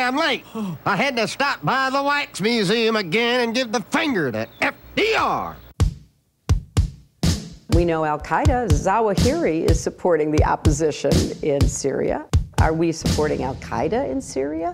I'm late. I had to stop by the Wax Museum again and give the finger to FDR. We know Al-Qaeda, Zawahiri, is supporting the opposition in Syria. Are we supporting Al-Qaeda in Syria?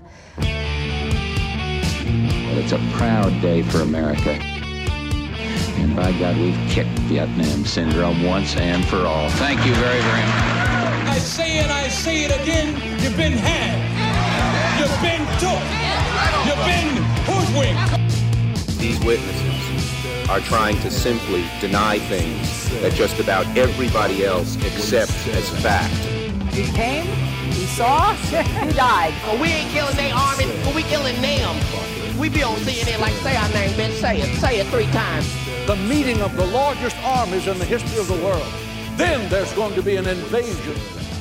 Well, it's a proud day for America. And by God, we've kicked Vietnam syndrome once and for all. Thank you very, very much. I say it again, you've been had. You've been took. You've been hoodwinked. These witnesses are trying to simply deny things that just about everybody else accepts as fact. He came, he saw, he died. Well, we ain't killing their army, but we killing them. We be on CNN like, say our name, bitch, say it 3 times. The meeting of the largest armies in the history of the world. Then there's going to be an invasion.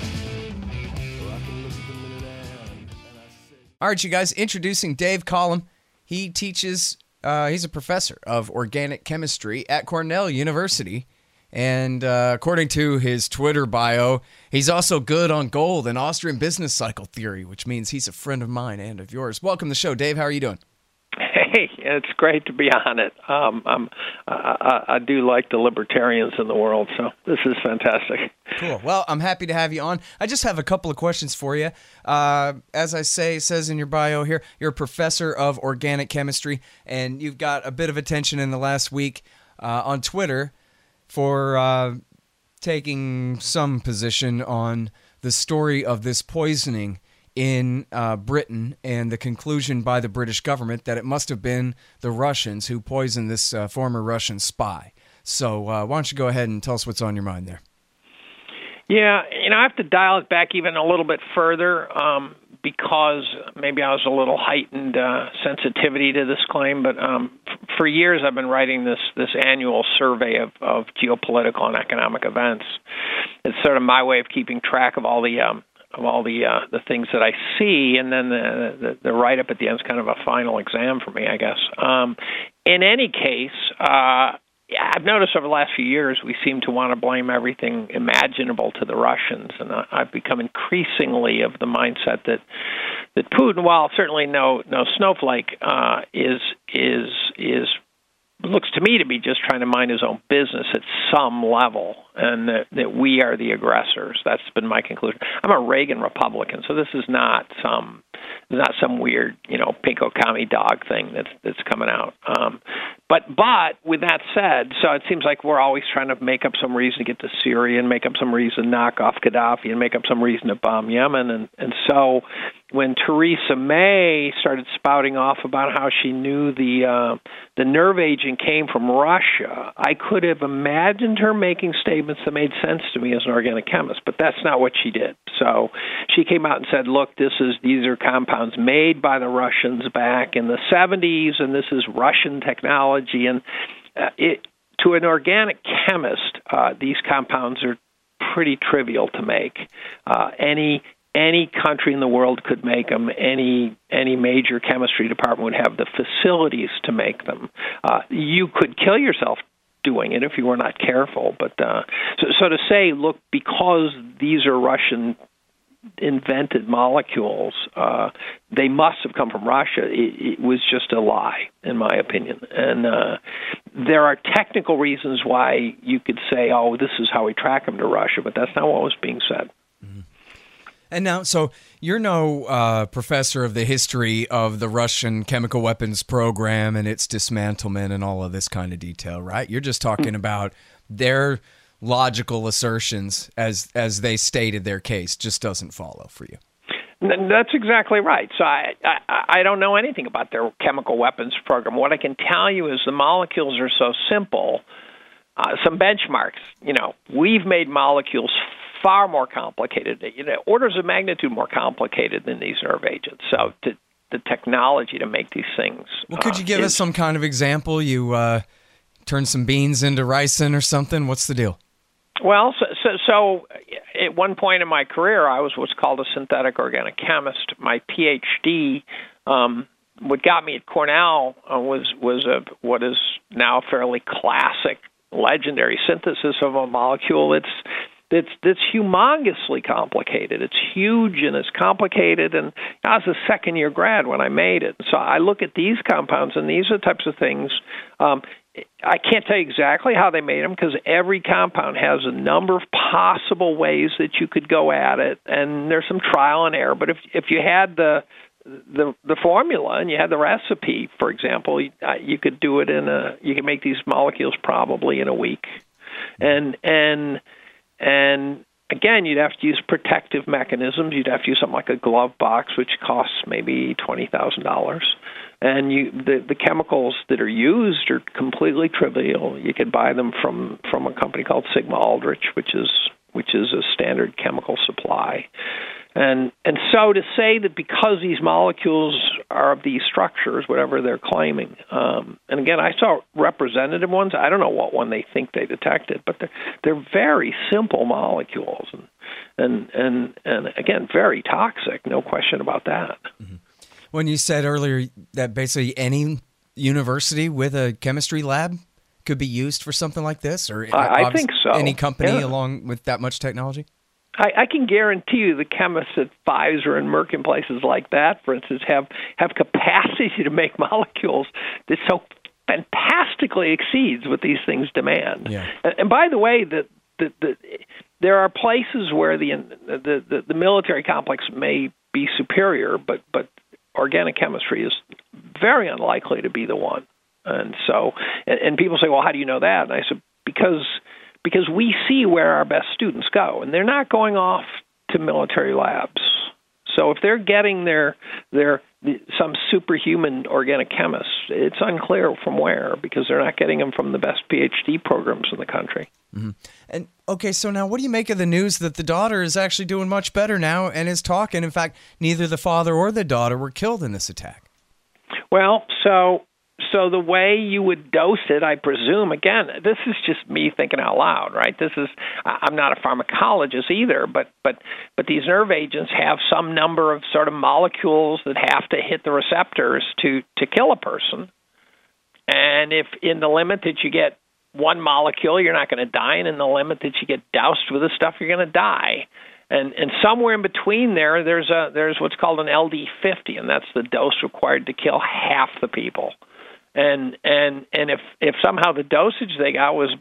All right, you guys, introducing Dave Collum. He teaches, he's a professor of organic chemistry at Cornell University. And according to his Twitter bio, he's also good on gold and Austrian business cycle theory, which means he's a friend of mine and of yours. Welcome to the show, Dave. How are you doing? Hey, it's great to be on it. I do like the libertarians in the world, so this is fantastic. Cool. Well, I'm happy to have you on. I just have a couple of questions for you. As I say, it says in your bio here, you're a professor of organic chemistry, and you've got a bit of attention in the last week on Twitter for taking some position on the story of this poisoning in Britain and the conclusion by the British government that it must have been the Russians who poisoned this former Russian spy. So why don't you go ahead and tell us what's on your mind there? Yeah, I have to dial it back even a little bit further because maybe I was a little heightened sensitivity to this claim, but for years I've been writing this annual survey of geopolitical and economic events. It's sort of my way of keeping track of all the things that I see, and then the write-up at the end is kind of a final exam for me, I guess. In any case, I've noticed over the last few years we seem to want to blame everything imaginable to the Russians, and I've become increasingly of the mindset that Putin, while certainly no snowflake, is looks to me to be just trying to mind his own business at some level, and that we are the aggressors. That's been my conclusion. I'm a Reagan Republican, so this is not some weird, pinko commie dog thing that's coming out. But with that said, so it seems like we're always trying to make up some reason to get to Syria and make up some reason to knock off Gaddafi and make up some reason to bomb Yemen. And so when Theresa May started spouting off about how she knew the nerve agent came from Russia, I could have imagined her making statements that made sense to me as an organic chemist, but that's not what she did. So she came out and said, look, these are compounds made by the Russians back in the 70s, and this is Russian technology. And to an organic chemist, these compounds are pretty trivial to make. Any country in the world could make them. Any major chemistry department would have the facilities to make them. You could kill yourself doing it if you were not careful. But so to say, look, because these are Russian invented molecules, they must have come from Russia. It was just a lie, in my opinion. And there are technical reasons why you could say, oh, this is how we track them to Russia, but that's not what was being said. Mm-hmm. And now, so you're no professor of the history of the Russian chemical weapons program and its dismantlement and all of this kind of detail, right? You're just talking about their logical assertions as they stated their case just doesn't follow for you. That's exactly right. So I don't know anything about their chemical weapons program. What I can tell you is the molecules are so simple. Some benchmarks. We've made molecules far more complicated, orders of magnitude more complicated than these nerve agents. So the technology to make these things. Well, could you give us some kind of example? You turn some beans into ricin or something? What's the deal? Well, so at one point in my career, I was what's called a synthetic organic chemist. My PhD, what got me at Cornell was what is now a fairly classic, legendary synthesis of a molecule. that's humongously complicated. It's huge and it's complicated. And I was a second-year grad when I made it. So I look at these compounds, and these are the types of things. I can't tell you exactly how they made them because every compound has a number of possible ways that you could go at it, and there's some trial and error. But if you had the formula and you had the recipe, for example, you could do it you could make these molecules probably in a week. And again, you'd have to use protective mechanisms. You'd have to use something like a glove box, which costs maybe $20,000. And the chemicals that are used are completely trivial. You could buy them from a company called Sigma Aldrich, which is a standard chemical supply. And so to say that because these molecules are of these structures, whatever they're claiming, and again, I saw representative ones. I don't know what one they think they detected, but they're very simple molecules, and again, very toxic. No question about that. Mm-hmm. When you said earlier that basically any university with a chemistry lab could be used for something like this, or I think so. Any company along with that much technology? I can guarantee you the chemists at Pfizer and Merck and places like that, for instance, have capacity to make molecules that so fantastically exceeds what these things demand. Yeah. And by the way, there are places where the military complex may be superior, but organic chemistry is very unlikely to be the one. And so, and people say, well, how do you know that? And I said, because we see where our best students go, and they're not going off to military labs. So if they're getting some superhuman organic chemists, it's unclear from where, because they're not getting them from the best PhD programs in the country. Mm-hmm. And okay, so now what do you make of the news that the daughter is actually doing much better now and is talking? In fact, neither the father or the daughter were killed in this attack. Well, so the way you would dose it, I presume, again, this is just me thinking out loud, right? I'm not a pharmacologist either, but these nerve agents have some number of sort of molecules that have to hit the receptors to kill a person. And if in the limit that you get one molecule, you're not going to die, and in the limit that you get doused with this stuff, you're going to die. And somewhere in between there's what's called an LD50, and that's the dose required to kill half the people. And if somehow the dosage they got was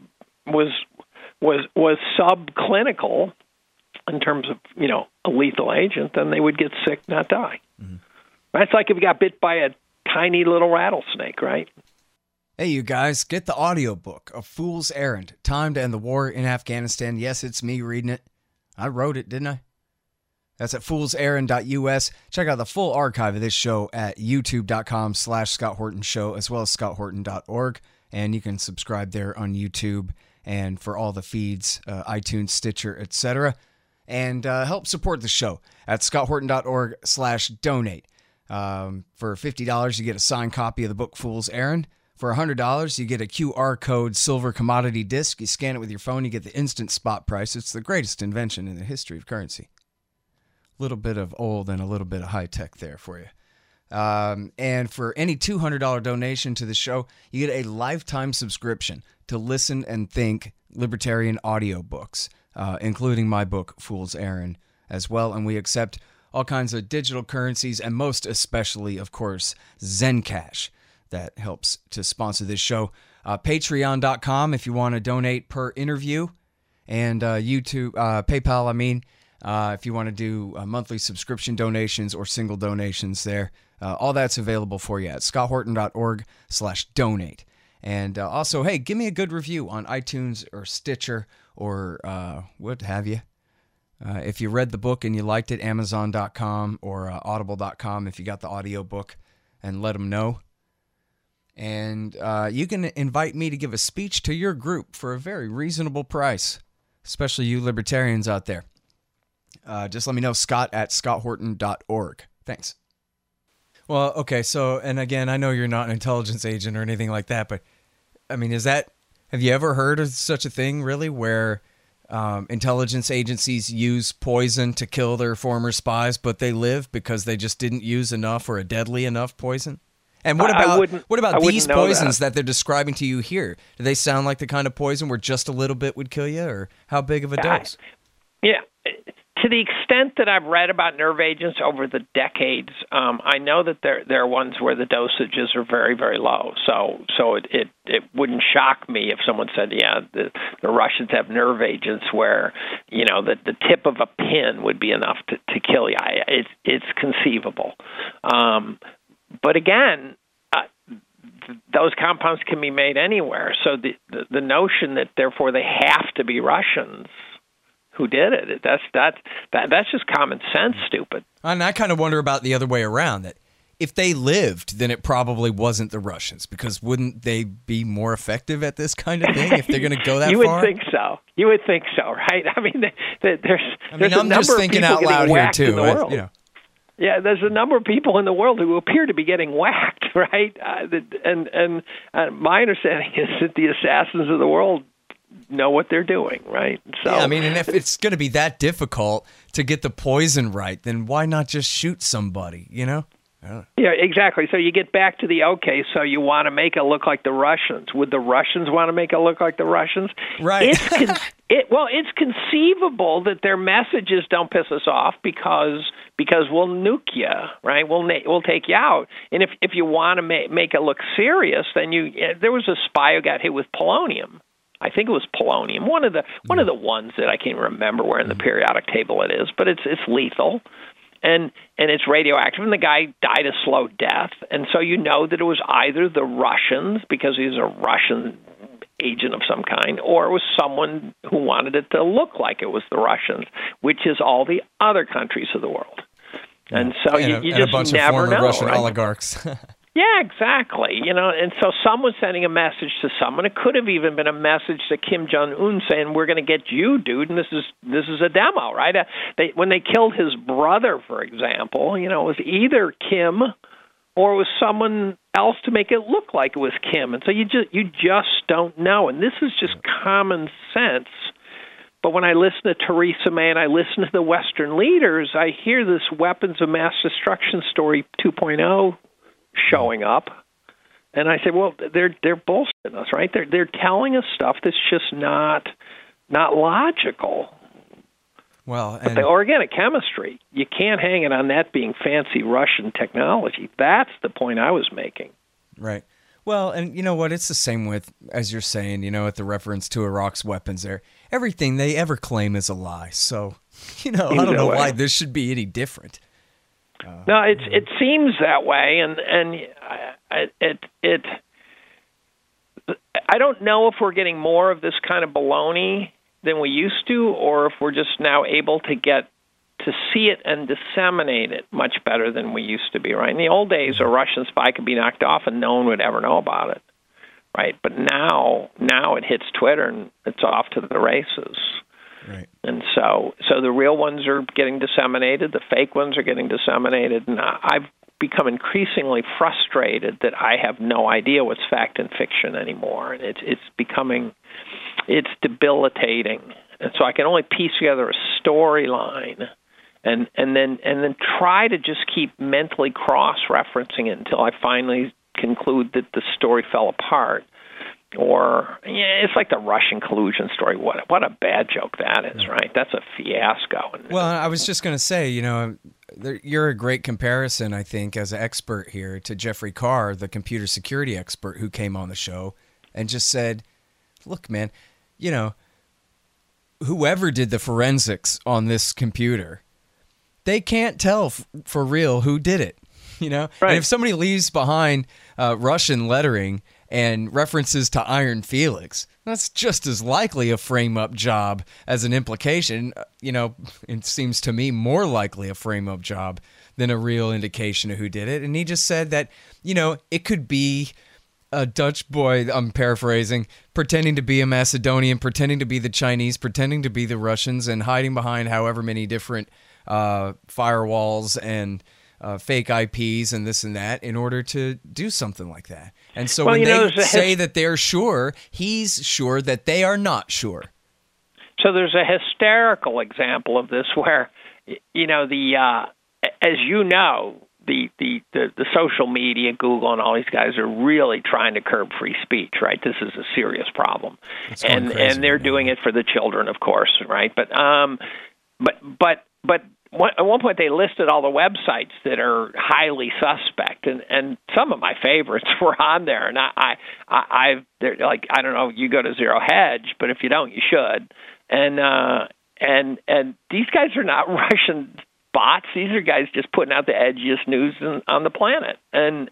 subclinical in terms of a lethal agent, then they would get sick, not die. Mm-hmm. That's like if you got bit by a tiny little rattlesnake, right? Hey, you guys, get the audiobook of Fool's Errand, Time to End the War in Afghanistan. Yes, it's me reading it. I wrote it, didn't I? That's at foolserrand.us. Check out the full archive of this show at youtube.com/Scott Horton Show, as well as scotthorton.org. And you can subscribe there on YouTube and for all the feeds, iTunes, Stitcher, etc. And help support the show at scotthorton.org/donate. For $50, you get a signed copy of the book Fool's Errand. For $100, you get a QR code silver commodity disc. You scan it with your phone, you get the instant spot price. It's the greatest invention in the history of currency. A little bit of old and a little bit of high tech there for you. And for any $200 donation to the show, you get a lifetime subscription to Listen and Think libertarian audiobooks, including my book, Fool's Errand, as well. And we accept all kinds of digital currencies, and most especially, of course, Zencash. That helps to sponsor this show. Patreon.com if you want to donate per interview. And YouTube, PayPal, if you want to do monthly subscription donations or single donations there. All that's available for you at scotthorton.org/donate. And also, hey, give me a good review on iTunes or Stitcher or what have you. If you read the book and you liked it, Amazon.com or Audible.com if you got the audiobook, and let them know. And you can invite me to give a speech to your group for a very reasonable price, especially you libertarians out there. Just let me know, Scott at scotthorton.org. Thanks. Well, okay, so, and again, I know you're not an intelligence agent or anything like that, but, have you ever heard of such a thing, really, where intelligence agencies use poison to kill their former spies, but they live because they just didn't use enough or a deadly enough poison? And what about these poisons that they're describing to you here? Do they sound like the kind of poison where just a little bit would kill you, or how big of a dose? Yeah. To the extent that I've read about nerve agents over the decades, I know that there are ones where the dosages are very, very low. So it wouldn't shock me if someone said, yeah, the Russians have nerve agents where, you know, the tip of a pin would be enough to kill you. It's conceivable. But again, those compounds can be made anywhere. So the notion that therefore they have to be Russians who did it, that's just common sense, stupid. And I kind of wonder about the other way around, that if they lived, then it probably wasn't the Russians, because wouldn't they be more effective at this kind of thing if they're going to go that you far? You would think so, right? I mean, there's I'm just thinking out loud here too. You know. Yeah, there's a number of people in the world who appear to be getting whacked, right? And my understanding is that the assassins of the world know what they're doing, right? So, yeah, I mean, and if it's going to be that difficult to get the poison right, then why not just shoot somebody, you know? Yeah, exactly. So you get back to so you want to make it look like the Russians. Would the Russians want to make it look like the Russians? Right. It's conceivable that their messages don't piss us off because we'll nuke you, right? We'll take you out. And if you want to make it look serious, then there was a spy who got hit with polonium. I think it was polonium, one of the ones that I can't remember where in the periodic table it is, but it's lethal, and it's radioactive, and the guy died a slow death, and so you know that it was either the Russians, because he's a Russian agent of some kind, or it was someone who wanted it to look like it was the Russians, which is all the other countries of the world, and so you just a bunch never of former know, Russian right? oligarchs. Yeah, exactly. You know, and so someone's sending a message to someone. It could have even been a message to Kim Jong-un saying, "We're going to get you, dude," and this is a demo, right? When they killed his brother, for example, you know, it was either Kim or it was someone else to make it look like it was Kim, and so you just don't know. And this is just common sense. But when I listen to Theresa May and I listen to the Western leaders, I hear this weapons of mass destruction story 2.0 showing up, and I said, well, they're bullshitting us, right? They're telling us stuff that's just not logical. Well, but the organic chemistry, you can't hang it on that being fancy Russian technology. That's the point I was making. Right. Well, and you know what? It's the same with, as you're saying, you know, with the reference to Iraq's weapons there. Everything they ever claim is a lie. So, you know, I don't know why this should be any different. No, it seems that way, and I don't know if we're getting more of this kind of baloney than we used to, or if we're just now able to get to see it and disseminate it much better than we used to be. Right? In the old days, a Russian spy could be knocked off and no one would ever know about it. Right? But now it hits Twitter and it's off to the races. Right. And so the real ones are getting disseminated, the fake ones are getting disseminated, and I've become increasingly frustrated that I have no idea what's fact and fiction anymore, and it's debilitating. And so I can only piece together a storyline and then try to just keep mentally cross-referencing it until I finally conclude that the story fell apart. Or, it's like the Russian collusion story. What a bad joke that is, right? That's a fiasco. Well, I was just going to say, you know, you're a great comparison, I think, as an expert here to Jeffrey Carr, the computer security expert who came on the show and just said, look, man, you know, whoever did the forensics on this computer, they can't tell for real who did it, you know? Right. And if somebody leaves behind Russian lettering and references to Iron Felix, that's just as likely a frame-up job as an implication. You know, it seems to me more likely a frame-up job than a real indication of who did it. And he just said that, you know, it could be a Dutch boy, I'm paraphrasing, pretending to be a Macedonian, pretending to be the Chinese, pretending to be the Russians, and hiding behind however many different firewalls and fake IPs and this and that in order to do something like that. And so when they say that they're sure, he's sure that they are not sure. So there's a hysterical example of this where, you know, as you know, the social media, Google, and all these guys are really trying to curb free speech, right? This is a serious problem, and they're doing it for the children, of course, right? But at one point they listed all the websites that are highly suspect, and some of my favorites were on there. And they're like, I don't know, you go to Zero Hedge, but if you don't, you should. And these guys are not Russian bots. These are guys just putting out the edgiest news on the planet. And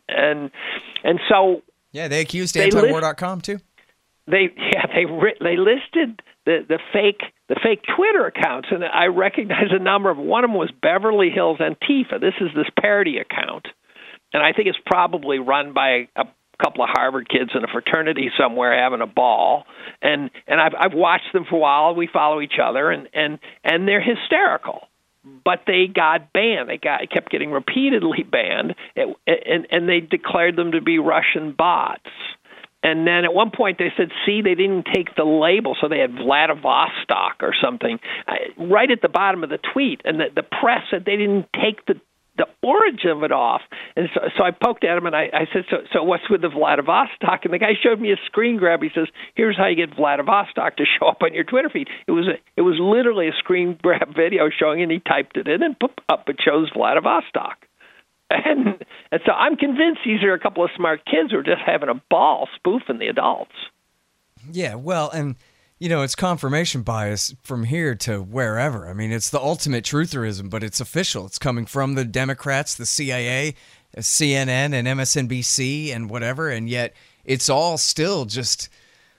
so they accused antiwar.com too. They listed the fake Twitter accounts, and I recognize a number of them. One of them was Beverly Hills Antifa. This is this parody account, and I think it's probably run by a couple of Harvard kids in a fraternity somewhere having a ball. And I've watched them for a while. We follow each other, and they're hysterical. But they got banned. They kept getting repeatedly banned, and they declared them to be Russian bots. And then at one point they said, see, they didn't take the label, so they had Vladivostok or something right at the bottom of the tweet. And the press said they didn't take the origin of it off. And so I poked at him and I said, so what's with the Vladivostok? And the guy showed me a screen grab. He says, here's how you get Vladivostok to show up on your Twitter feed. It was literally a screen grab video showing, and he typed it in, and up it shows Vladivostok. And so I'm convinced these are a couple of smart kids who are just having a ball spoofing the adults. Yeah, well, and, it's confirmation bias from here to wherever. I mean, it's the ultimate trutherism, but it's official. It's coming from the Democrats, the CIA, CNN, and MSNBC, and whatever, and yet it's all still just,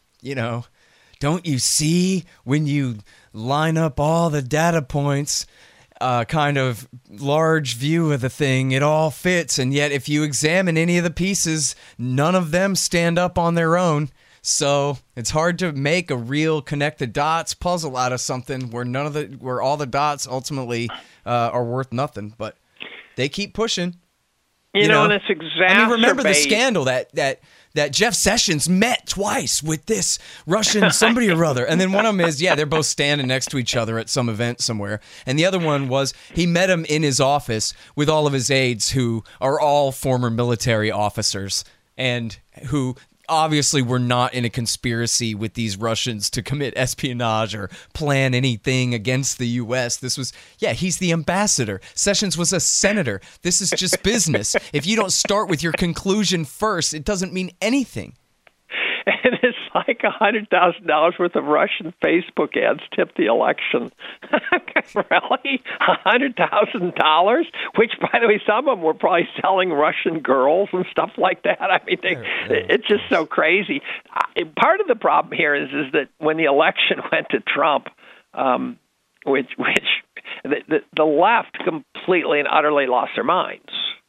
don't you see when you line up all the data points, kind of large view of the thing, it all fits, and yet if you examine any of the pieces, none of them stand up on their own. So it's hard to make a real connect the dots puzzle out of something where all the dots ultimately are worth nothing. But they keep pushing. You know, and it's exacerbated. I mean, remember the scandal that Jeff Sessions met twice with this Russian somebody or other. And then one of them is, they're both standing next to each other at some event somewhere. And the other one was he met him in his office with all of his aides who are all former military officers and who obviously were not in a conspiracy with these Russians to commit espionage or plan anything against the U.S. This was, he's the ambassador. Sessions was a senator. This is just business. If you don't start with your conclusion first, it doesn't mean anything. And it's like $100,000 worth of Russian Facebook ads tipped the election. Really? $100,000? Which, by the way, some of them were probably selling Russian girls and stuff like that. I mean, it's just so crazy. Part of the problem here is that when the election went to Trump, which the left completely and utterly lost their minds.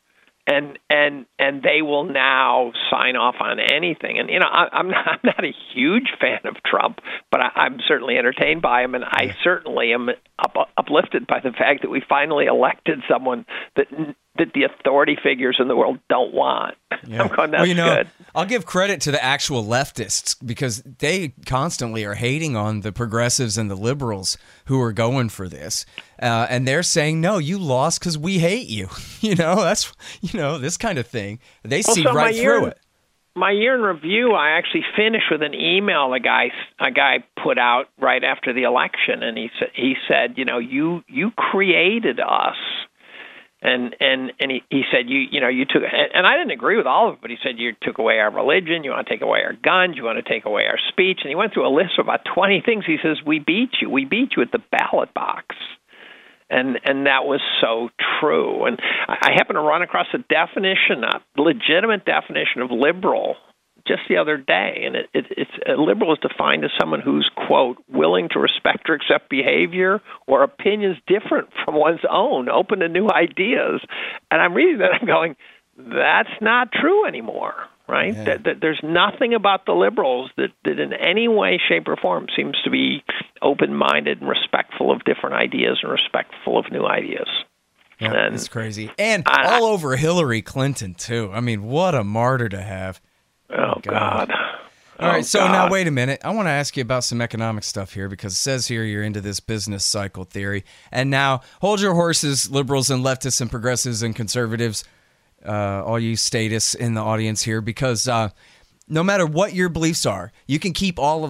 And they will now sign off on anything. And I'm not a huge fan of Trump, but I'm certainly entertained by him, and I certainly am uplifted by the fact that we finally elected someone that the authority figures in the world don't want. Yeah. I'm going, that's good. I'll give credit to the actual leftists because they constantly are hating on the progressives and the liberals who are going for this. And they're saying, no, you lost because we hate you. That's, this kind of thing. They see right through it. My year in review, I actually finished with an email a guy put out right after the election, and he said, you created us. And he said, you took, and I didn't agree with all of it, but he said, you took away our religion, you want to take away our guns, you want to take away our speech. And he went through a list of about 20 things. He says, we beat you at the ballot box. And that was so true. And I happened to run across a legitimate definition of liberal just the other day, and it's liberal is defined as someone who's, quote, willing to respect or accept behavior or opinions different from one's own, open to new ideas. And I'm reading that, I'm going, that's not true anymore, right? Yeah. That there's nothing about the liberals that in any way, shape, or form seems to be open-minded and respectful of different ideas and respectful of new ideas. Yeah, it's crazy. And all over Hillary Clinton, too. I mean, what a martyr to have. Oh, God. All right, so now wait a minute. I want to ask you about some economic stuff here because it says here you're into this business cycle theory. And now hold your horses, liberals and leftists and progressives and conservatives, all you statists in the audience here, because no matter what your beliefs are, you can keep all of them.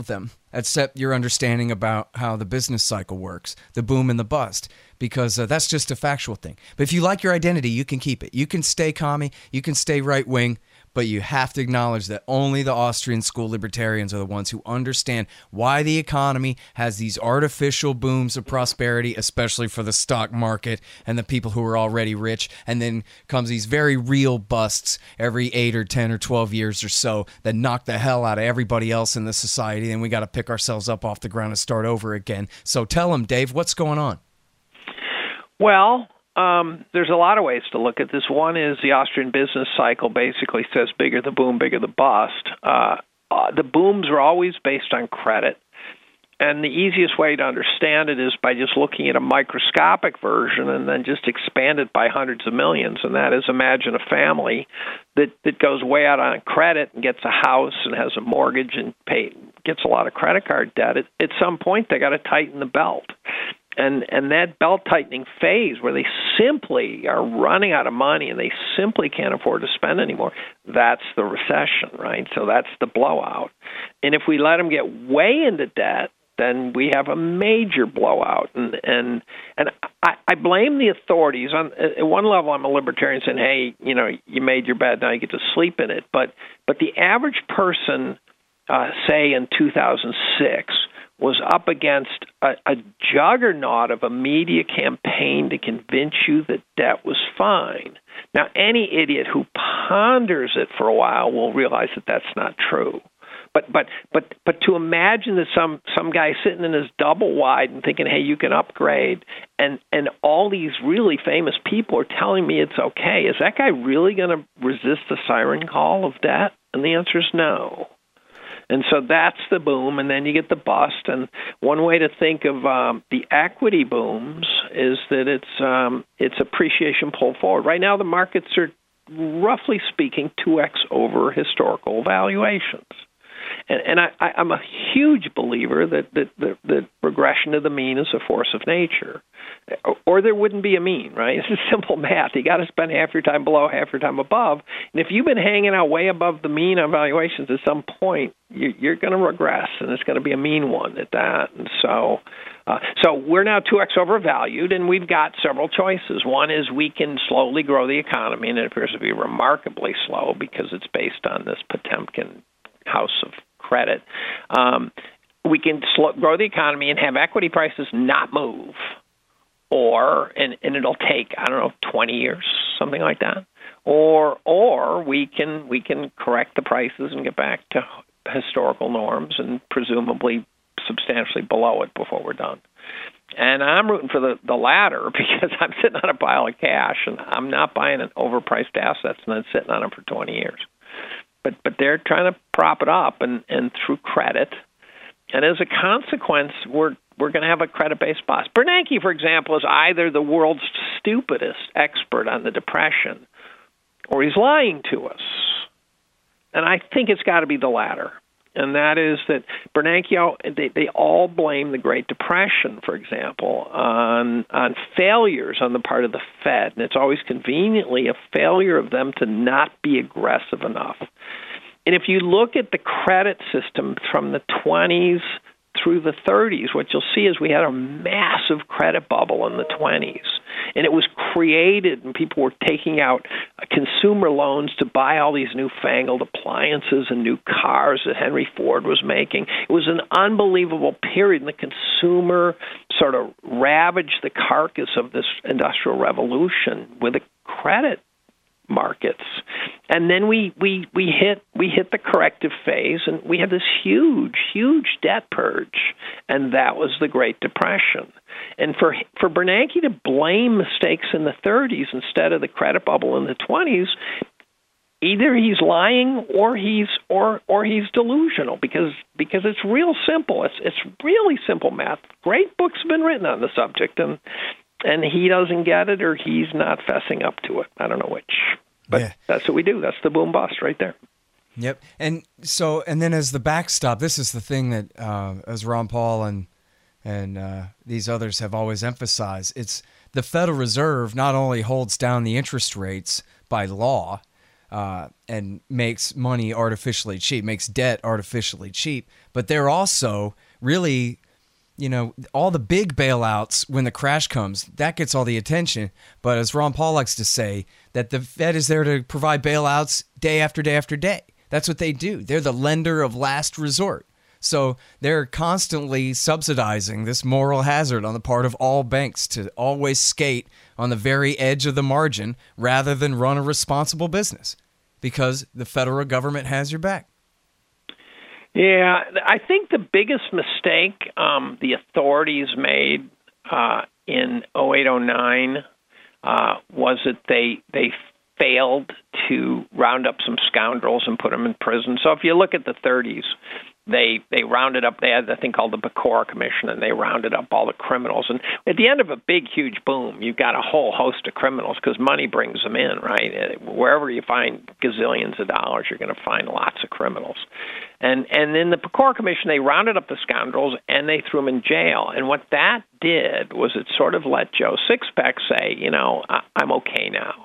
except your understanding about how the business cycle works, the boom and the bust, because that's just a factual thing. But if you like your identity, you can keep it. You can stay commie, you can stay right-wing, but you have to acknowledge that only the Austrian school libertarians are the ones who understand why the economy has these artificial booms of prosperity, especially for the stock market and the people who are already rich, and then comes these very real busts every 8 or 10 or 12 years or so that knock the hell out of everybody else in the society, and we got to pick ourselves up off the ground and start over again. So tell them, Dave, what's going on? Well, there's a lot of ways to look at this. One is the Austrian business cycle basically says bigger the boom, bigger the bust. The booms are always based on credit. And the easiest way to understand it is by just looking at a microscopic version and then just expand it by hundreds of millions. And that is, imagine a family that goes way out on credit and gets a house and has a mortgage and gets a lot of credit card debt. At some point, they got to tighten the belt. And that belt-tightening phase where they simply are running out of money and they simply can't afford to spend anymore, that's the recession, right? So that's the blowout. And if we let them get way into debt, then we have a major blowout. And I blame the authorities. At one level, I'm a libertarian saying, hey, you made your bed, now you get to sleep in it. But the average person, say in 2006, was up against a juggernaut of a media campaign to convince you that debt was fine. Now, any idiot who ponders it for a while will realize that that's not true. But to imagine that some guy sitting in his double wide and thinking, hey, you can upgrade, and all these really famous people are telling me it's okay, is that guy really going to resist the siren call of debt? And the answer is no. And so that's the boom, and then you get the bust. And one way to think of the equity booms is that it's appreciation pulled forward. Right now, the markets are, roughly speaking, 2x over historical valuations. And I'm a huge believer that regression to the mean is a force of nature, or there wouldn't be a mean, right? It's just simple math. You got to spend half your time below, half your time above. And if you've been hanging out way above the mean on valuations, at some point you're going to regress, and it's going to be a mean one at that. And so we're now 2x overvalued, and we've got several choices. One is we can slowly grow the economy, and it appears to be remarkably slow because it's based on this Potemkin house of credit. We can grow the economy and have equity prices not move, and it'll take 20 years, something like that. Or we can correct the prices and get back to historical norms and presumably substantially below it before we're done. And I'm rooting for the latter because I'm sitting on a pile of cash and I'm not buying an overpriced assets and then sitting on them for 20 years. But they're trying to prop it up and through credit. And as a consequence, we're going to have a credit-based bust. Bernanke, for example, is either the world's stupidest expert on the Depression or he's lying to us. And I think it's got to be the latter. And that is that Bernanke, they all blame the Great Depression, for example, on failures on the part of the Fed. And it's always conveniently a failure of them to not be aggressive enough. And if you look at the credit system from the 20s through the 30s, what you'll see is we had a massive credit bubble in the 20s. And it was created, and people were taking out consumer loans to buy all these newfangled appliances and new cars that Henry Ford was making. It was an unbelievable period, and the consumer sort of ravaged the carcass of this industrial revolution with the credit markets. And then we hit the corrective phase, and we had this huge debt purge, and that was the Great Depression. And for Bernanke to blame mistakes in the 30s instead of the credit bubble in the 20s, either he's lying or he's delusional because it's real simple. It's really simple math. Great books have been written on the subject, and he doesn't get it or he's not fessing up to it. I don't know which. But That's what we do. That's the boom bust right there. Yep. And then as the backstop, this is the thing that as Ron Paul and these others have always emphasized, it's the Federal Reserve not only holds down the interest rates by law, and makes money artificially cheap, makes debt artificially cheap. But they're also really, all the big bailouts when the crash comes, that gets all the attention. But as Ron Paul likes to say, that the Fed is there to provide bailouts day after day after day. That's what they do. They're the lender of last resort. So they're constantly subsidizing this moral hazard on the part of all banks to always skate on the very edge of the margin rather than run a responsible business because the federal government has your back. Yeah, I think the biggest mistake the authorities made in 08-09 was that they failed to round up some scoundrels and put them in prison. So if you look at the 30s, they rounded up, they had a thing called the Pecora Commission, and they rounded up all the criminals. And at the end of a big, huge boom, you've got a whole host of criminals because money brings them in, right? Wherever you find gazillions of dollars, you're going to find lots of criminals. And in the Pecora Commission, they rounded up the scoundrels, and they threw them in jail. And what that did was it sort of let Joe Sixpack say, I'm okay now.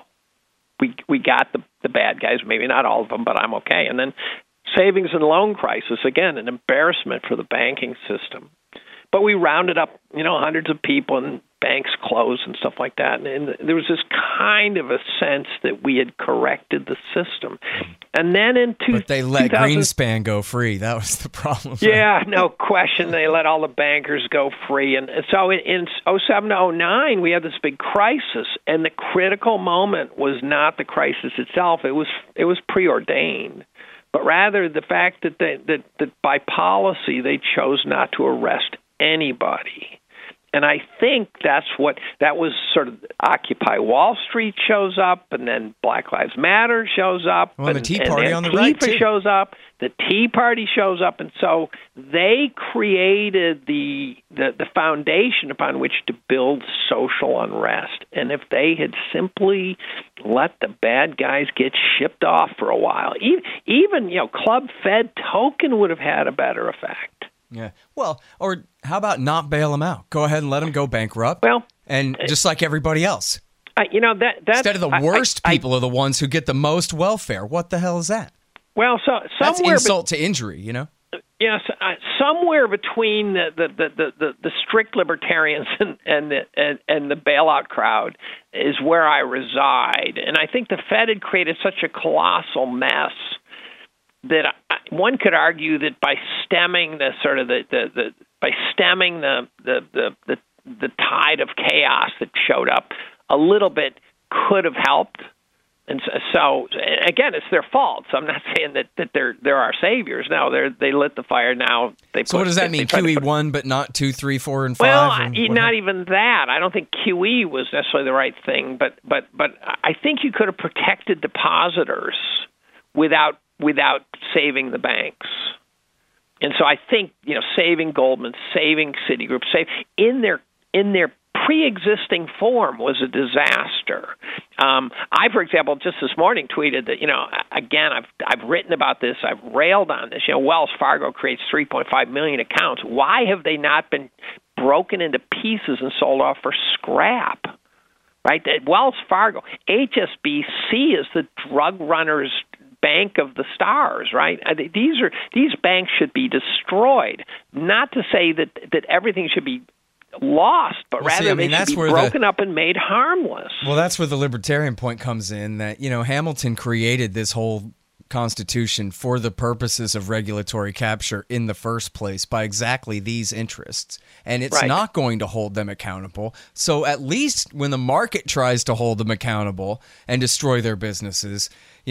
We got the bad guys, maybe not all of them, but I'm okay. And then savings and loan crisis, again, an embarrassment for the banking system. But we rounded up, hundreds of people and banks closed and stuff like that. And there was this kind of a sense that we had corrected the system. And then But they let Greenspan go free. That was the problem. Yeah, no question. They let all the bankers go free. And so in 07-09, we had this big crisis. And the critical moment was not the crisis itself. It was preordained. But rather the fact that by policy they chose not to arrest anybody. And I think that was sort of Occupy Wall Street shows up, and then Black Lives Matter shows up. Well, the Tea Party on the right, too. shows up. The Tea Party shows up. And so they created the foundation upon which to build social unrest. And if they had simply let the bad guys get shipped off for a while, even Club Fed token would have had a better effect. Yeah. Well, or how about not bail them out? Go ahead and let them go bankrupt. Well, and just like everybody else. That's, instead of the worst people are the ones who get the most welfare. What the hell is that? Well, that's insult to injury, Yes, somewhere between the strict libertarians and the bailout crowd is where I reside, and I think the Fed had created such a colossal mess that one could argue that by stemming the tide of chaos that showed up a little bit could have helped. And so again, it's their fault. So I'm not saying that they're our saviors. No, they lit the fire. Now So what does that mean? QE 1, but not 2, 3, 4, and 5? Well, not even that. I don't think QE was necessarily the right thing. But I think you could have protected depositors without saving the banks. And so I think, saving Goldman, saving Citigroup, in their pre-existing form was a disaster. I, for example, just this morning tweeted that, again, I've written about this, I've railed on this. Wells Fargo creates 3.5 million accounts. Why have they not been broken into pieces and sold off for scrap? Right? Wells Fargo, HSBC is the drug runners' bank of the stars, right? These banks should be destroyed. Not to say that everything should be lost, but they should be broken up and made harmless. Well, that's where the libertarian point comes in, that Hamilton created this whole Constitution for the purposes of regulatory capture in the first place by exactly these interests, and it's not going to hold them accountable. So at least when the market tries to hold them accountable and destroy their businesses,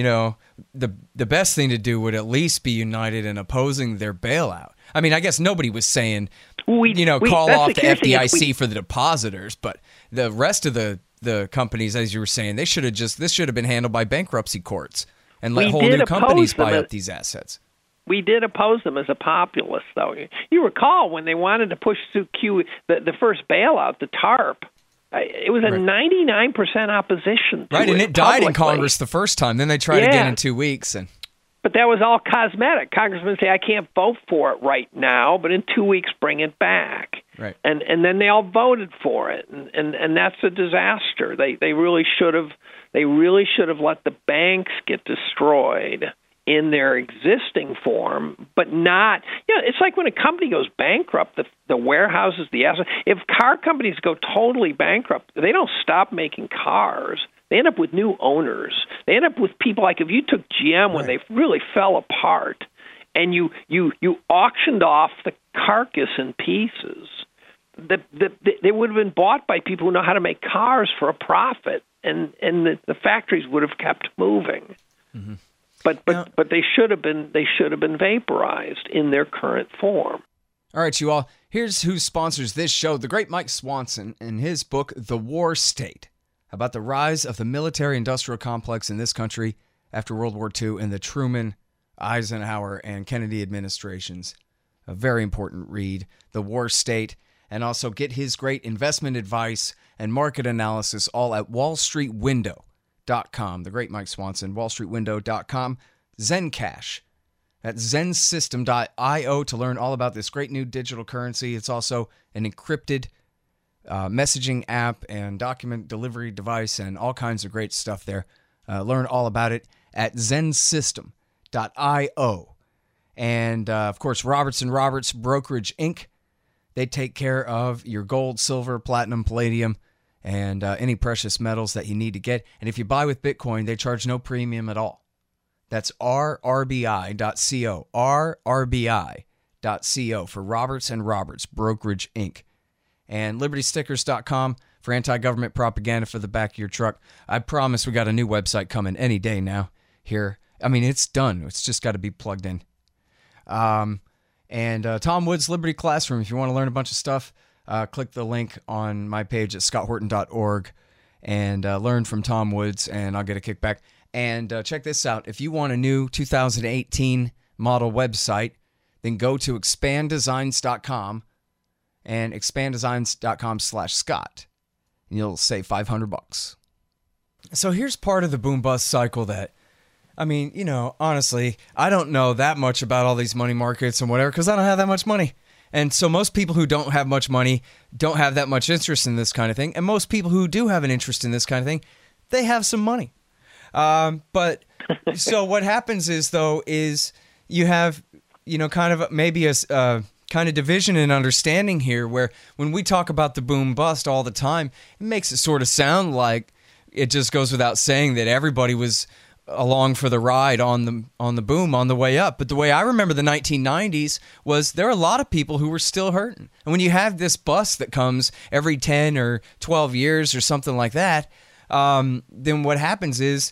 the best thing to do would at least be united in opposing their bailout. I mean, I guess nobody was saying call off the FDIC for the depositors, but the rest of the companies, as you were saying, this should have been handled by bankruptcy courts and let whole new companies buy up these assets. We did oppose them as a populist, though. You recall when they wanted to push through the first bailout, the TARP. It was a 99% opposition to it. And it died in Congress the first time. Then they tried again in 2 weeks. But that was all cosmetic. Congressmen say, I can't vote for it right now, but in 2 weeks, bring it back. Right. And then they all voted for it. And that's a disaster. They really should have They really should have let the banks get destroyed in their existing form, but not, it's like when a company goes bankrupt, the warehouses, the assets. If car companies go totally bankrupt, they don't stop making cars. They end up with new owners. They end up with people like if you took GM when they really fell apart and you auctioned off the carcass in pieces, they would have been bought by people who know how to make cars for a profit, and the factories would have kept moving. Mm-hmm. But they should have been vaporized in their current form. All right, you all. Here's who sponsors this show: the great Mike Swanson in his book The War State, about the rise of the military-industrial complex in this country after World War II and the Truman, Eisenhower, and Kennedy administrations. A very important read, The War State, and also get his great investment advice and market analysis all at wallstreetwindow.com. The great Mike Swanson, wallstreetwindow.com. Zencash, that's zensystem.io to learn all about this great new digital currency. It's also an encrypted messaging app and document delivery device and all kinds of great stuff there. Learn all about it at zensystem.io. And, of course, Roberts & Roberts Brokerage, Inc. They take care of your gold, silver, platinum, palladium, and any precious metals that you need to get. And if you buy with Bitcoin, they charge no premium at all. That's rrbi.co, rrbi.co for Roberts & Roberts Brokerage, Inc. And libertystickers.com for anti-government propaganda for the back of your truck. I promise we got a new website coming any day now here. I mean, it's done. It's just got to be plugged in. And Tom Woods Liberty Classroom, if you want to learn a bunch of stuff, click the link on my page at scotthorton.org and learn from Tom Woods, and I'll get a kickback. And check this out. If you want a new 2018 model website, then go to expanddesigns.com and expanddesigns.com/Scott. And you'll save $500. So here's part of the boom-bust cycle that, I mean, honestly, I don't know that much about all these money markets and whatever because I don't have that much money. And so most people who don't have much money don't have that much interest in this kind of thing. And most people who do have an interest in this kind of thing, they have some money. But so what happens is you have, kind of maybe a kind of division and understanding here where when we talk about the boom bust all the time, it makes it sort of sound like it just goes without saying that everybody was along for the ride on the boom on the way up. But the way I remember the 1990s was there were a lot of people who were still hurting. And when you have this bust that comes every 10 or 12 years or something like that, then what happens is,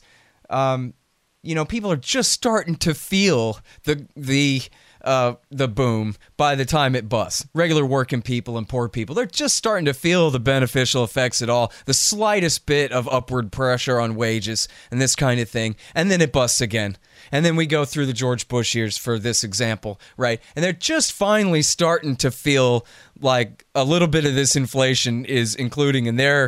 people are just starting to feel the boom by the time it busts. Regular working people and poor people, they're just starting to feel the beneficial effects at all, the slightest bit of upward pressure on wages and this kind of thing, and then it busts again. And then we go through the George Bush years for this example, right? And they're just finally starting to feel like a little bit of this inflation is including in their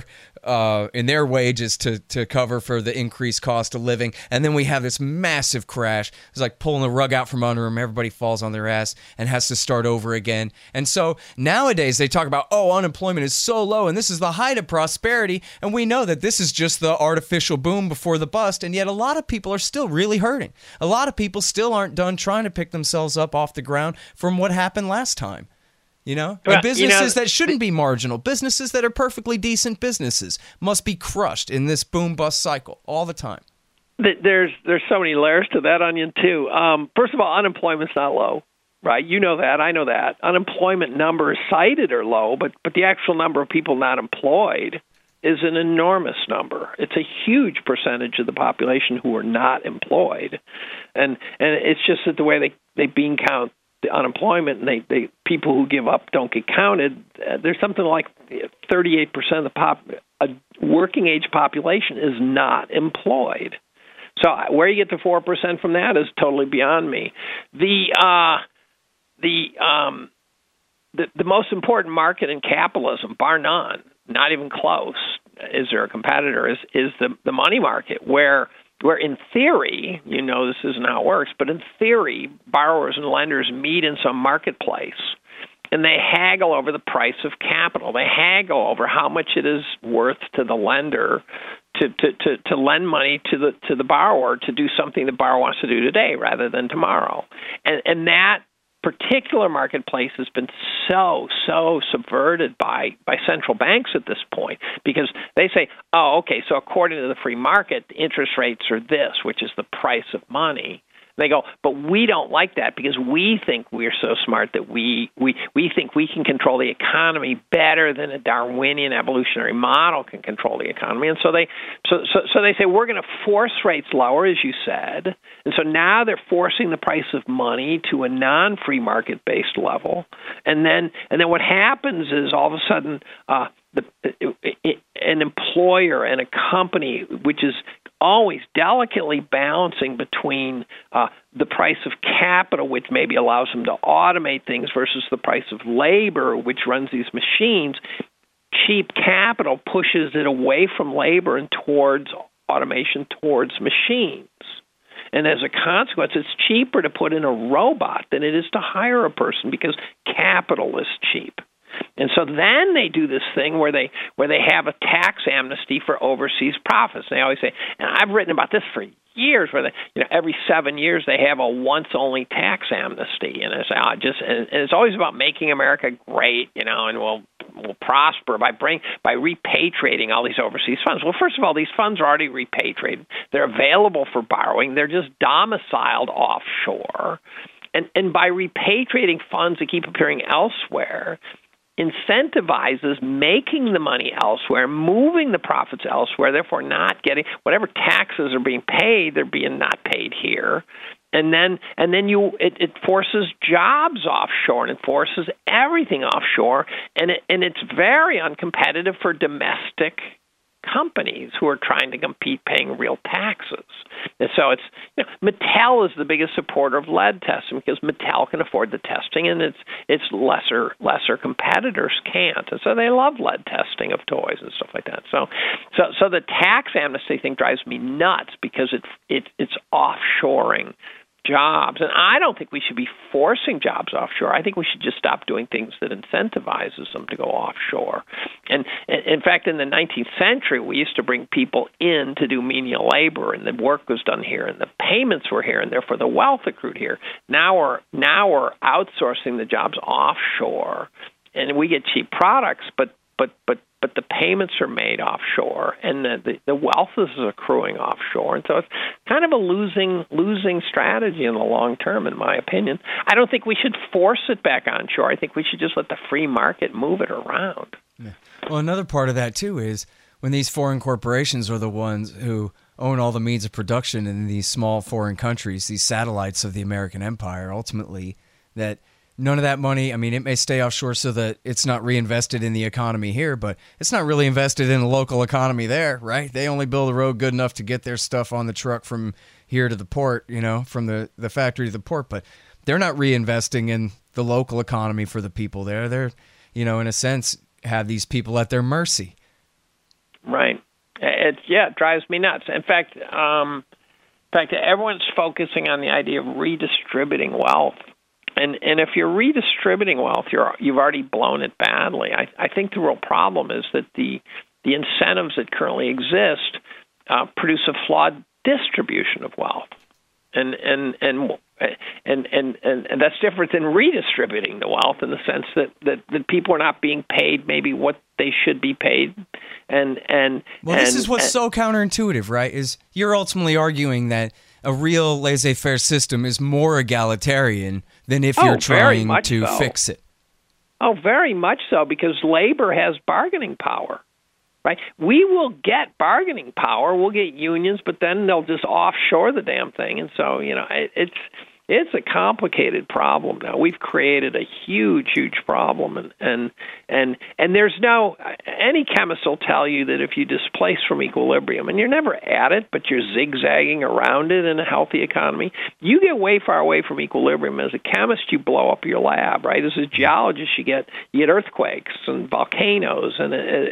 wages to cover for the increased cost of living. And then we have this massive crash. It's like pulling the rug out from under them. Everybody falls on their ass and has to start over again. And so nowadays they talk about, unemployment is so low and this is the height of prosperity. And we know that this is just the artificial boom before the bust. And yet a lot of people are still really hurting. A lot of people still aren't done trying to pick themselves up off the ground from what happened last time. And businesses that shouldn't be marginal, businesses that are perfectly decent businesses must be crushed in this boom-bust cycle all the time. There's so many layers to that onion, too. First of all, unemployment's not low, right? You know that. I know that. Unemployment numbers cited are low, but the actual number of people not employed is an enormous number. It's a huge percentage of the population who are not employed. And it's just that the way they bean count the unemployment and they people who give up don't get counted. There's something like 38% of the working age population is not employed. So where you get the 4% from that is totally beyond me. The most important market in capitalism, bar none, not even close, is there a competitor, is the money market, where in theory, this isn't how it works, but in theory, borrowers and lenders meet in some marketplace, and they haggle over the price of capital. They haggle over how much it is worth to the lender to lend money to the borrower to do something the borrower wants to do today rather than tomorrow. And that particular marketplace has been so subverted by central banks at this point, because they say, oh, okay, so according to the free market, the interest rates are this, which is the price of money. They go, but we don't like that because we think we're so smart that we think we can control the economy better than a Darwinian evolutionary model can control the economy. And so they say we're going to force rates lower, as you said. And so now they're forcing the price of money to a non-free market based level. And then what happens is all of a sudden an employer and a company, which is always delicately balancing between the price of capital, which maybe allows them to automate things, versus the price of labor, which runs these machines. Cheap capital pushes it away from labor and towards automation, towards machines. And as a consequence, it's cheaper to put in a robot than it is to hire a person because capital is cheap. And so then they do this thing where they have a tax amnesty for overseas profits. They always say, and I've written about this for years, where every 7 years they have a once-only tax amnesty, and it's always about making America great, and we'll prosper by repatriating all these overseas funds. Well, first of all, these funds are already repatriated; they're available for borrowing. They're just domiciled offshore, and by repatriating funds that keep appearing elsewhere, incentivizes making the money elsewhere, moving the profits elsewhere, therefore not getting whatever taxes are being paid, they're being not paid here. And then it forces jobs offshore, and it forces everything offshore, and it's very uncompetitive for domestic companies who are trying to compete paying real taxes. And so it's Mattel is the biggest supporter of lead testing because Mattel can afford the testing, and its lesser competitors can't. And so they love lead testing of toys and stuff like that. So the tax amnesty thing drives me nuts because it's offshoring jobs. And I don't think we should be forcing jobs offshore. I think we should just stop doing things that incentivizes them to go offshore. And in fact, in the 19th century, we used to bring people in to do menial labor, and the work was done here, and the payments were here, and therefore the wealth accrued here. Now we're outsourcing the jobs offshore, and we get cheap products, but the payments are made offshore, and the wealth is accruing offshore, and so it's kind of a losing strategy in the long term, in my opinion. I don't think we should force it back onshore. I think we should just let the free market move it around. Yeah. Well, another part of that too is when these foreign corporations are the ones who own all the means of production in these small foreign countries, these satellites of the American empire, ultimately, that none of that money, I mean, it may stay offshore so that it's not reinvested in the economy here, but it's not really invested in the local economy there, right? They only build a road good enough to get their stuff on the truck from here to the port, from the factory to the port, but they're not reinvesting in the local economy for the people there. They're, in a sense, have these people at their mercy. Right. It drives me nuts. In fact, everyone's focusing on the idea of redistributing wealth. And if you're redistributing wealth, you've already blown it badly. I think the real problem is that the incentives that currently exist produce a flawed distribution of wealth, and that's different than redistributing the wealth in the sense that people are not being paid maybe what they should be paid. This is what's so counterintuitive, right? Is you're ultimately arguing that a real laissez-faire system is more egalitarian than if you're trying to fix it. Oh, very much so, because labor has bargaining power, right? We will get bargaining power. We'll get unions, but then they'll just offshore the damn thing. And so, it's a complicated problem now. We've created a huge problem, and there's any chemist will tell you that if you displace from equilibrium, and you're never at it, but you're zigzagging around it in a healthy economy, you get way far away from equilibrium. As a chemist, you blow up your lab, right? As a geologist, you get earthquakes and volcanoes, and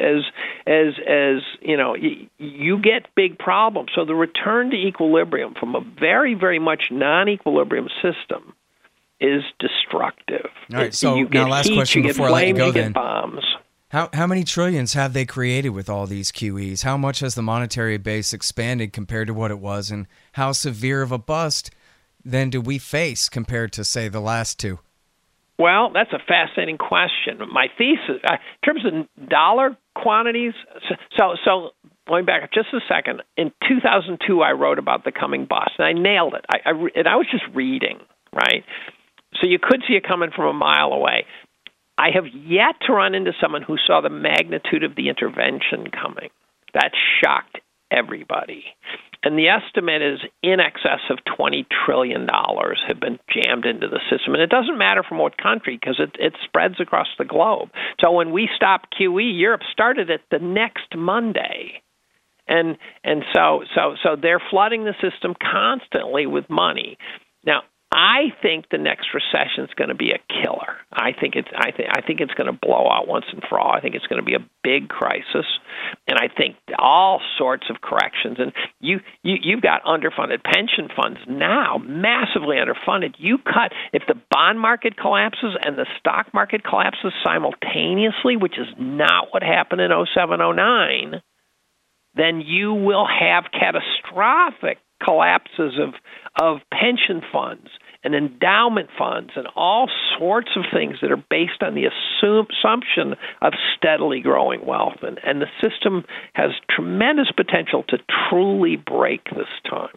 you get big problems. So the return to equilibrium from a very, very much non-equilibrium system is destructive. All right, so you now get last heat, question you get before I let you flames, go you get then. bombs. How many trillions have they created with all these QEs? How much has the monetary base expanded compared to what it was? And how severe of a bust then do we face compared to, say, the last two? Well, that's a fascinating question. My thesis, in terms of dollar quantities, so going back just a second, in 2002 I wrote about the coming bust, and I nailed it. I was just reading, right? So you could see it coming from a mile away. I have yet to run into someone who saw the magnitude of the intervention coming. That shocked everybody. And the estimate is in excess of $20 trillion have been jammed into the system. And it doesn't matter from what country because it spreads across the globe. So when we stopped QE, Europe started it the next Monday. And so they're flooding the system constantly with money. Now, I think the next recession is going to be a killer. I think it's going to blow out once and for all. I think it's going to be a big crisis, and I think all sorts of corrections. And you've got underfunded pension funds now, massively underfunded. You cut if the bond market collapses and the stock market collapses simultaneously, which is not what happened in 07-09, then you will have catastrophic collapses of pension funds and endowment funds and all sorts of things that are based on the assumption of steadily growing wealth. And the system has tremendous potential to truly break this time.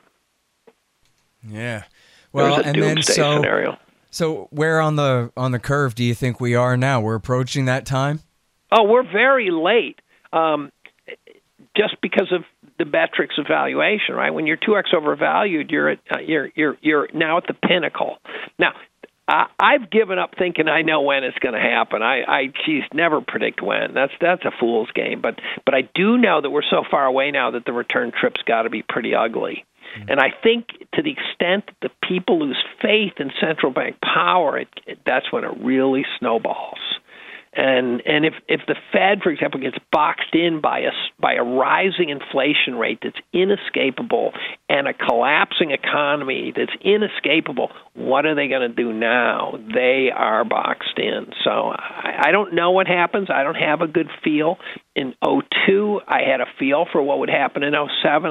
Yeah. Well, there's a doomsday scenario. So where on the curve do you think we are now? We're approaching that time? Oh, we're very late. Just because of the metrics of valuation, right? When you're 2x overvalued, you're now at the pinnacle. Now, I've given up thinking I know when it's going to happen. I never predict when. That's a fool's game. But I do know that we're so far away now that the return trip's got to be pretty ugly. And I think to the extent that the people lose faith in central bank power, that's when it really snowballs. And if the Fed, for example, gets boxed in by a rising inflation rate that's inescapable and a collapsing economy that's inescapable, what are they going to do now? They are boxed in. So I don't know what happens. I don't have a good feel. In 2002, I had a feel for what would happen in 2007.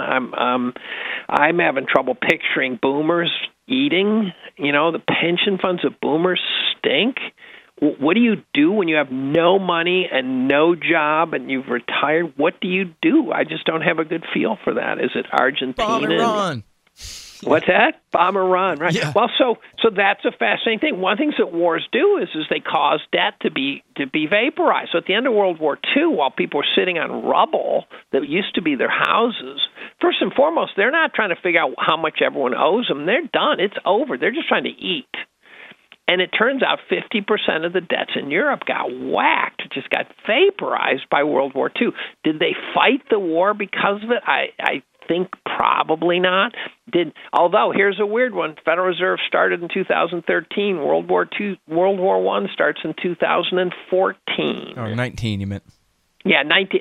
I'm having trouble picturing boomers eating. You know, the pension funds of boomers stink. What do you do when you have no money and no job and you've retired? What do you do? I just don't have a good feel for that. Is it Argentina? Bomb Iran. What's that? Bomb Iran, right? Yeah. Well, so that's a fascinating thing. One of the things that wars do is they cause debt to be vaporized. So at the end of World War II, while people were sitting on rubble that used to be their houses, first and foremost, they're not trying to figure out how much everyone owes them. They're done. It's over. They're just trying to eat. And it turns out 50% of the debts in Europe got whacked, just got vaporized by World War II. Did they fight the war because of it? I think probably not. Although, here's a weird one. Federal Reserve started in 2013. World War I starts in 2014. Oh, 19, you meant. Yeah,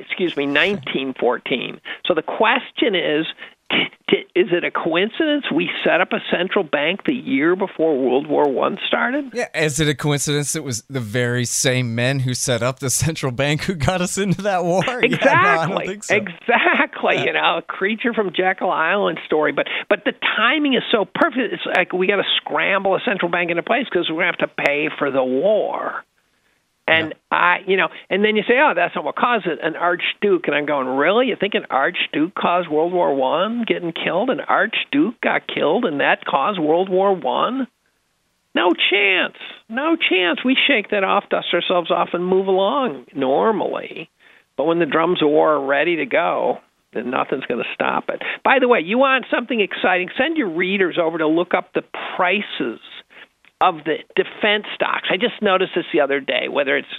1914. So the question is it a coincidence we set up a central bank the year before World War I started? Yeah, is it a coincidence it was the very same men who set up the central bank who got us into that war? Exactly. Yeah, no, I don't think so. Exactly. Yeah. A creature from Jekyll Island story. But the timing is so perfect. It's like we got to scramble a central bank into place because we're going to have to pay for the war. And and then you say, oh, that's not what caused it, an archduke. And I'm going, really? You think an archduke caused World War I getting killed? An archduke got killed and that caused World War I? No chance. No chance. We shake that off, dust ourselves off, and move along normally. But when the drums of war are ready to go, then nothing's going to stop it. By the way, you want something exciting, send your readers over to look up the prices of the defense stocks. I just noticed this the other day, whether it's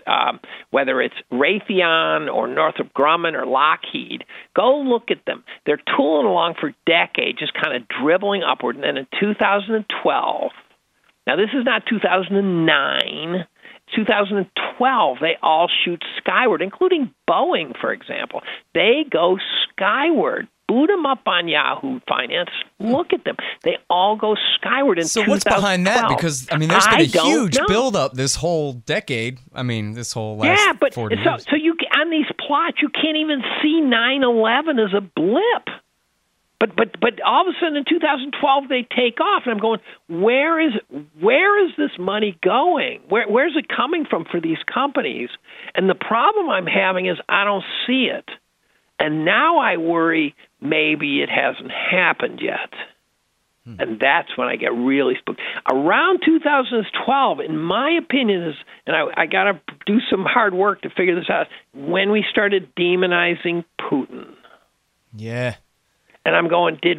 Raytheon or Northrop Grumman or Lockheed, go look at them. They're tooling along for decades, just kind of dribbling upward. And then in 2012, now this is not 2009, 2012, they all shoot skyward, including Boeing, for example. They go skyward boot them up on Yahoo Finance. Look at them. They all go skyward in 2012. So what's behind that? Because, I mean, there's been a huge buildup this whole decade. I mean, this whole last 40 years. So you, on these plots, you can't even see 9/11 as a blip. But all of a sudden in 2012 they take off, and I'm going, where is this money going? Where's it coming from for these companies? And the problem I'm having is I don't see it, and now I worry maybe it hasn't happened yet, and that's when I get really spooked. Around 2012, in my opinion, is, and I got to do some hard work to figure this out, when we started demonizing Putin. Yeah. And I'm going, did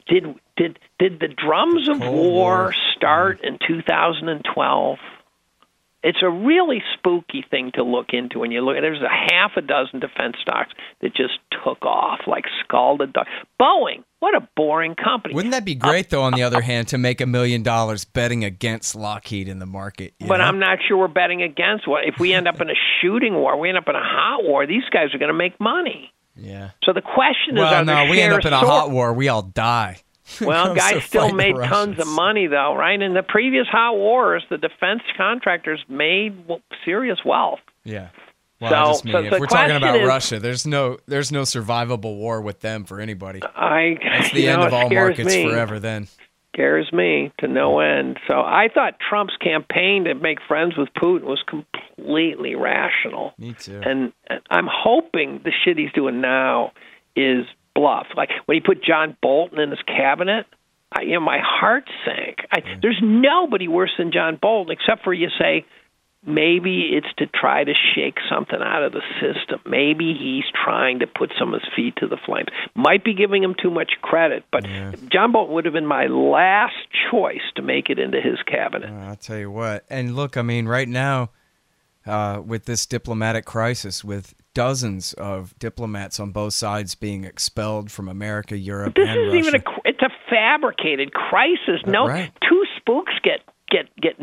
the drums of war start in 2012? It's a really spooky thing to look into when you look. There's a half a dozen defense stocks that just took off like scalded dog. Boeing, what a boring company. Wouldn't that be great, though, on the other hand, to make $1 million betting against Lockheed in the market? But I'm not sure we're betting against what. If we end up in a shooting war, we end up in a hot war, these guys are going to make money. Yeah. So the question is, we end up in a hot war. We all die. Well, guys still made tons of money, though, right? In the previous hot wars, the defense contractors made serious wealth. Yeah. Well, so if we're talking about Russia, there's no survivable war with them for anybody. That's the end of all markets forever then. Scares me to no end. So I thought Trump's campaign to make friends with Putin was completely rational. Me too. And I'm hoping the shit he's doing now is bluff. Like when he put John Bolton in his cabinet, my heart sank. There's nobody worse than John Bolton, except for you say, maybe it's to try to shake something out of the system. Maybe he's trying to put some of his feet to the flames. Might be giving him too much credit, but John Bolton would have been my last choice to make it into his cabinet. I'll tell you what. And look, I mean, right now, with this diplomatic crisis, with dozens of diplomats on both sides being expelled from America, Europe, but this and isn't Russia. even it's a fabricated crisis. Right. Two spooks get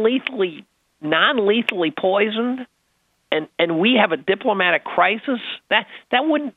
non-lethally poisoned, and we have a diplomatic crisis. We wouldn't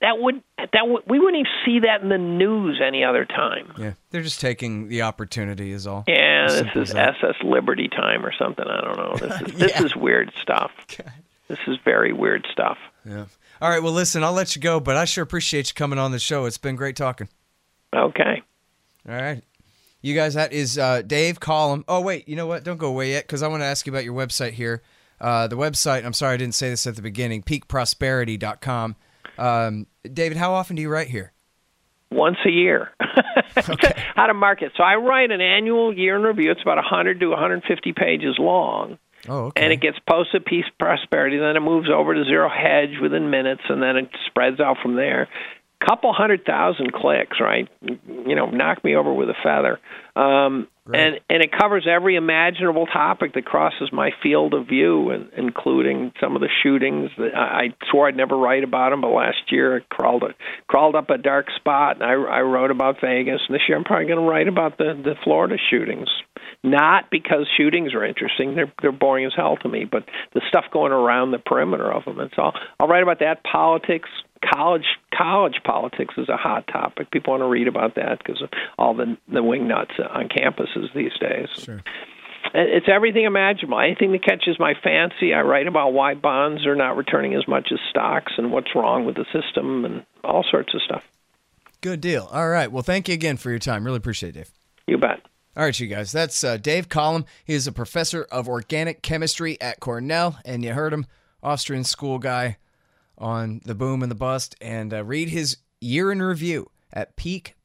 even see that in the news any other time. Yeah, they're just taking the opportunity, is all. Yeah, this is SS Liberty time or something. I don't know. This is weird stuff. God. This is very weird stuff. Yeah. All right. Well, listen, I'll let you go, but I sure appreciate you coming on the show. It's been great talking. Okay. All right. You guys, that is Dave Collum. Oh, wait, you know what? Don't go away yet, because I want to ask you about your website here. The website, I'm sorry I didn't say this at the beginning, peakprosperity.com. David, how often do you write here? Once a year. Okay. How to market. So I write an annual year in review. It's about 100 to 150 pages long. Oh, okay. And it gets posted Peak Prosperity, then it moves over to Zero Hedge within minutes, and then it spreads out from there. Couple 100,000 clicks, right? Knock me over with a feather. And it covers every imaginable topic that crosses my field of view, including some of the shootings. I swore I'd never write about them, but last year I crawled up a dark spot, and I wrote about Vegas. And this year I'm probably going to write about the Florida shootings. Not because shootings are interesting; they're boring as hell to me. But the stuff going around the perimeter of them, and so I'll write about that. Politics. College politics is a hot topic. People want to read about that because of all the wingnuts on campuses these days. Sure. It's everything imaginable. Anything that catches my fancy, I write about why bonds are not returning as much as stocks and what's wrong with the system and all sorts of stuff. Good deal. All right. Well, thank you again for your time. Really appreciate it, Dave. You bet. All right, you guys. That's Dave Collum. He is a professor of organic chemistry at Cornell, and you heard him, Austrian school guy, on the boom and the bust, and read his year in review at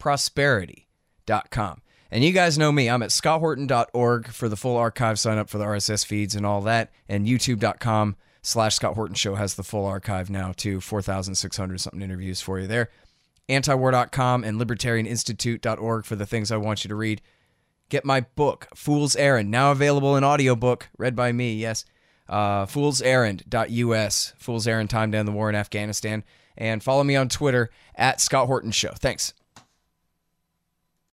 peakprosperity.com. And you guys know me. I'm at scotthorton.org for the full archive. Sign up for the RSS feeds and all that. And youtube.com/Scott Horton Show has the full archive now, too. 4,600-something interviews for you there. Antiwar.com and libertarianinstitute.org for the things I want you to read. Get my book, Fool's Errand, now available in audiobook, read by me, yes. foolserrand.us, Fool's Errand, Time to End the War in Afghanistan. And follow me on Twitter at Scott Horton Show. Thanks.